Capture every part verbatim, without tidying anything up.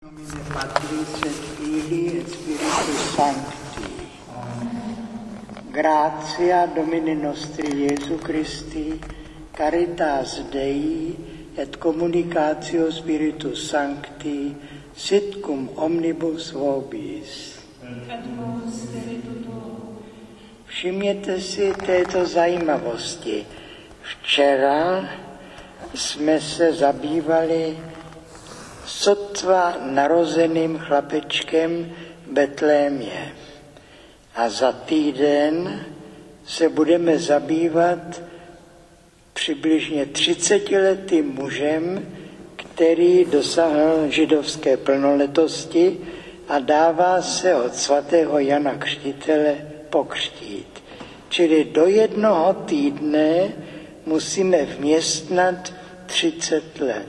Nomine Patris et Filii et Spiritus Sancti. Gratia Domini nostri Iesu Christi, caritas Dei et communicatio Spiritus Sancti, sit cum omnibus vobis. Všimněte si této zajímavosti. Včera jsme se zabývali sotva narozeným chlapečkem Betlémě. A za týden se budeme zabývat přibližně třicetiletým mužem, který dosáhl židovské plnoletosti a dává se od svatého Jana Křtitele pokřtít. Čili do jednoho týdne musíme vměstnat třicet let.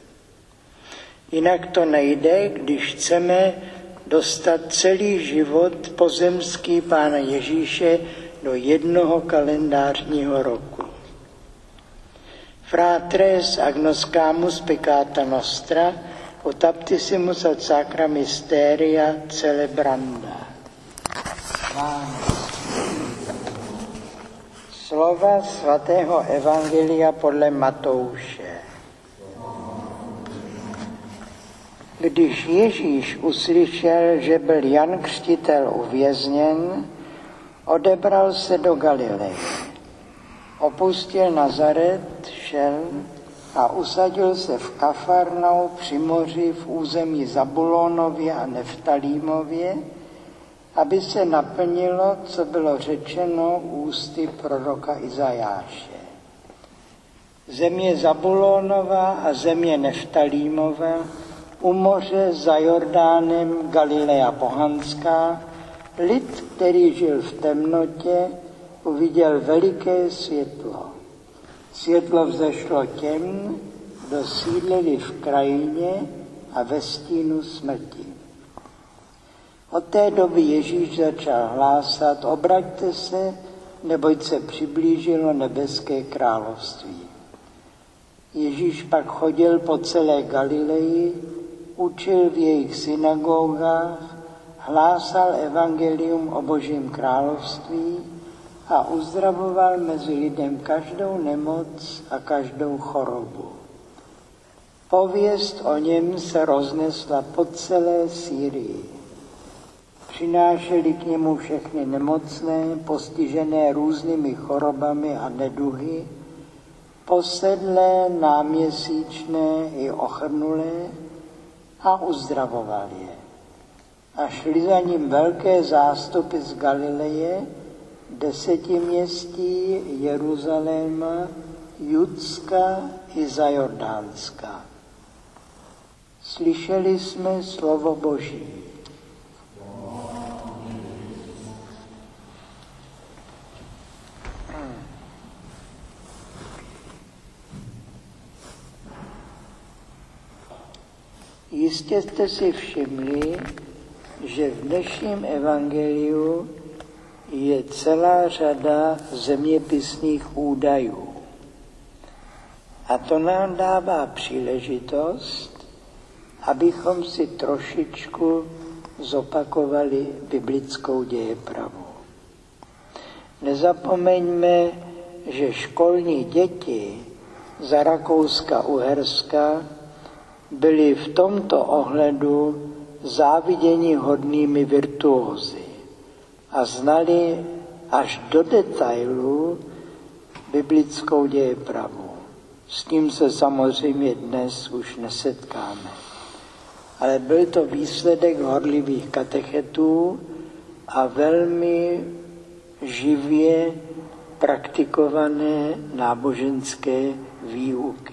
Jinak to nejde, když chceme dostat celý život pozemský Pána Ježíše do jednoho kalendářního roku. Fratres agnoscamus peccata nostra, ut aptissimus ad sacra mysteria celebranda. Slova svatého evangelia podle Matouše. Když Ježíš uslyšel, že byl Jan Křtitel uvězněn, odebral se do Galileje. Opustil Nazaret, šel a usadil se v Kafarnau při moři v území Zabulónově a Neftalímově, aby se naplnilo, co bylo řečeno ústy proroka Izajáše. Země Zabulónova a země Neftalímova, u moře za Jordánem Galilea pohanská, lid, který žil v temnotě, uviděl veliké světlo. Světlo vzešlo těm, kdo sídlili v krajině a ve stínu smrti. Od té doby Ježíš začal hlásat: obraťte se, neboť se přiblížilo nebeské království. Ježíš pak chodil po celé Galileji, učil v jejich synagogách, hlásal evangelium o Božím království a uzdravoval mezi lidem každou nemoc a každou chorobu. Pověst o něm se roznesla po celé Sýrii. Přinášeli k němu všechny nemocné, postižené různými chorobami a neduhy, posedlé, náměsíčné i ochrnulé, a uzdravoval je. A šli za ním velké zástupy z Galileje, desetiměstí, Jeruzaléma, Judska i za Jordánska. Slyšeli jsme slovo Boží. Jistě jste si všimli, že v dnešním evangeliu je celá řada zeměpisných údajů. A to nám dává příležitost, abychom si trošičku zopakovali biblickou dějepravu. Nezapomeňme, že školní děti za Rakouska-Uherska byli v tomto ohledu záviděni hodnými virtuózy a znali až do detailu biblickou dějepravu. S tím se samozřejmě dnes už nesetkáme. Ale byl to výsledek horlivých katechetů a velmi živě praktikované náboženské výuky.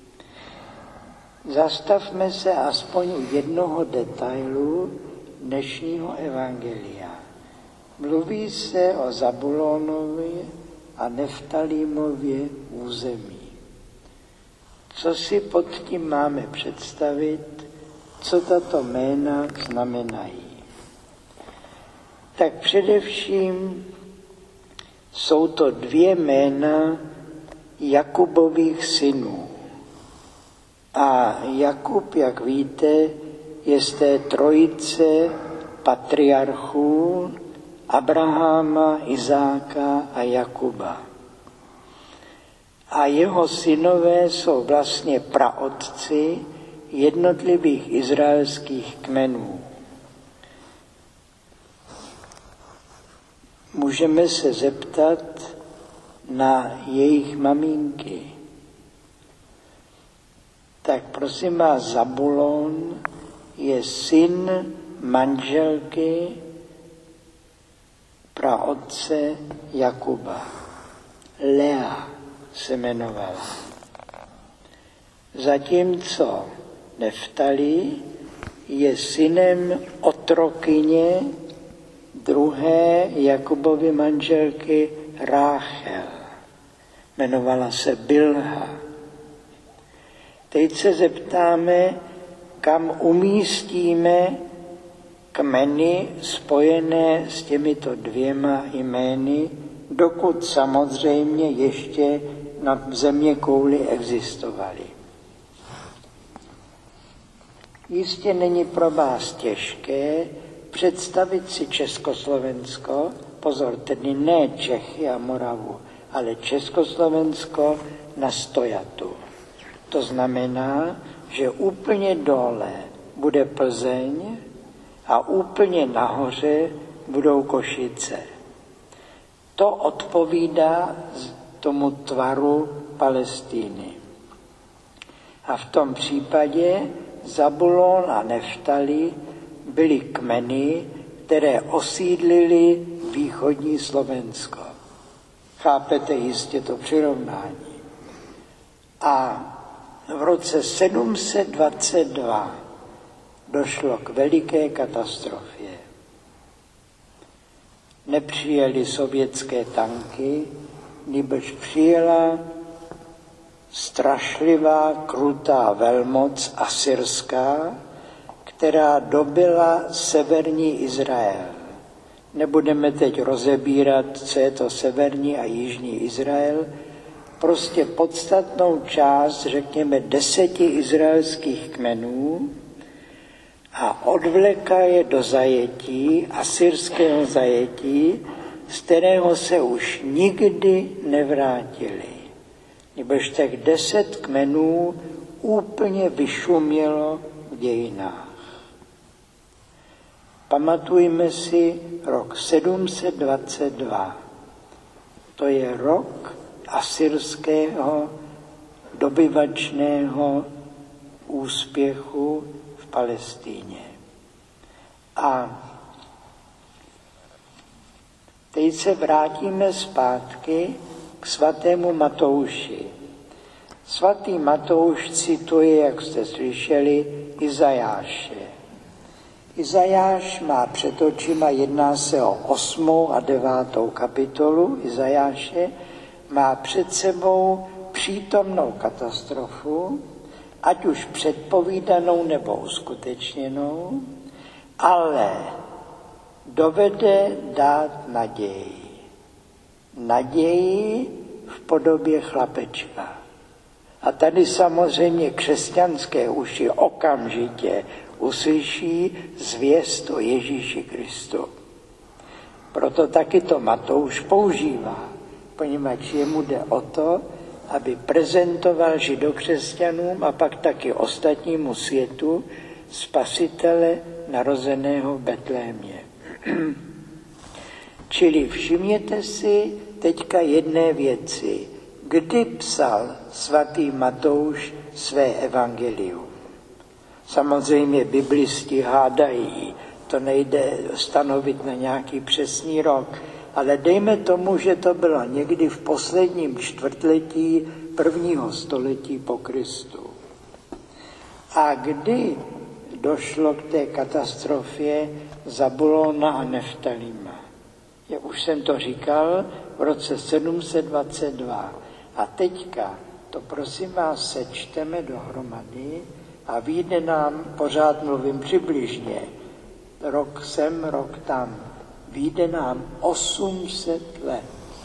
Zastavme se aspoň u jednoho detailu dnešního evangelia. Mluví se o Zabulónově a Neftalímově území. Co si pod tím máme představit, co tato jména znamenají? Tak především jsou to dvě jména Jakubových synů. A Jakub, jak víte, je z té trojice patriarchů Abraháma, Izáka a Jakuba. A jeho synové jsou vlastně praotci jednotlivých izraelských kmenů. Můžeme se zeptat na jejich maminky. Tak prosím vás, Zabulon je syn manželky praotce Jakuba. Lea se jmenovala. Zatímco Neftali je synem otrokyně druhé Jakubovy manželky Ráchel. Jmenovala se Bilha. Teď se zeptáme, kam umístíme kmeny spojené s těmito dvěma jmény, dokud samozřejmě ještě na země kouli existovaly. Jistě není pro vás těžké představit si Československo, pozor, tedy ne Čechy a Moravu, ale Československo na stojatu. To znamená, že úplně dole bude Plzeň a úplně nahoře budou Košice. To odpovídá tomu tvaru Palestiny. A v tom případě Zabulon a Neftali byly kmeny, které osídlily východní Slovensko. Chápete jistě to přirovnání. A v roce sedm set dvacet dva došlo k veliké katastrofě. Nepřijeli sovětské tanky, nýbrž přijela strašlivá, krutá velmoc asyrská, která dobyla severní Izrael. Nebudeme teď rozebírat, co je to severní a jižní Izrael, prostě podstatnou část, řekněme, deseti izraelských kmenů a odvlekla je do zajetí, asyrského zajetí, z kterého se už nikdy nevrátili. Nebož těch deset kmenů úplně vyšumělo v dějinách. Pamatujme si rok sedm set dvacet dva. To je rok asyrského dobyvačného úspěchu v Palestíně. A teď se vrátíme zpátky k svatému Matouši. Svatý Matouš cituje, jak jste slyšeli, Izajáše. Izajáš má před očima, jedná se o osmou a devátou kapitolu Izajáše, má před sebou přítomnou katastrofu, ať už předpovídanou nebo uskutečněnou, ale dovede dát naději. Naději v podobě chlapečka. A tady samozřejmě křesťanské uši okamžitě uslyší zvěst o Ježíši Kristu. Proto taky to Matouš používá, poněvadž jemu jde o to, aby prezentoval židokřesťanům a pak taky ostatnímu světu spasitele narozeného v Betlémě. Čili všimněte si teďka jedné věci. Kdy psal svatý Matouš své evangelium? Samozřejmě biblisti hádají, to nejde stanovit na nějaký přesný rok, ale dejme tomu, že to bylo někdy v posledním čtvrtletí prvního století po Kristu. A kdy došlo k té katastrofě Zabulona a Neftalima? Já už jsem to říkal, v roce sedm set dvacet dva. A teďka to prosím vás sečteme dohromady a vyjde nám, pořád mluvím přibližně, rok sem, rok tam, vyjde nám osm set let.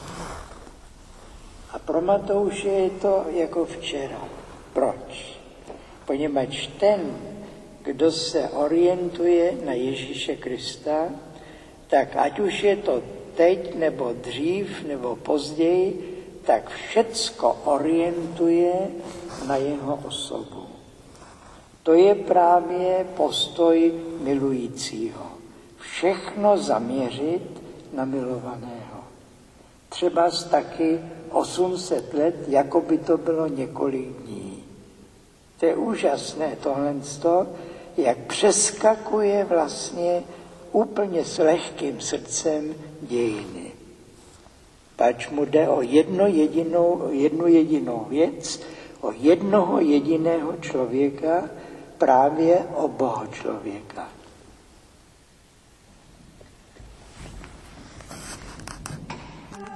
A pro Matouše je to jako včera. Proč? Poněvadž ten, kdo se orientuje na Ježíše Krista, tak ať už je to teď, nebo dřív, nebo později, tak všecko orientuje na jeho osobu. To je právě postoj milujícího. Všechno zaměřit na milovaného. Třeba z taky osm set let, jako by to bylo několik dní. To je úžasné tohle, jak přeskakuje vlastně úplně s lehkým srdcem dějiny. Pač mu jde o jedno jedinou, jednu jedinou věc, o jednoho jediného člověka, právě o Boha člověka.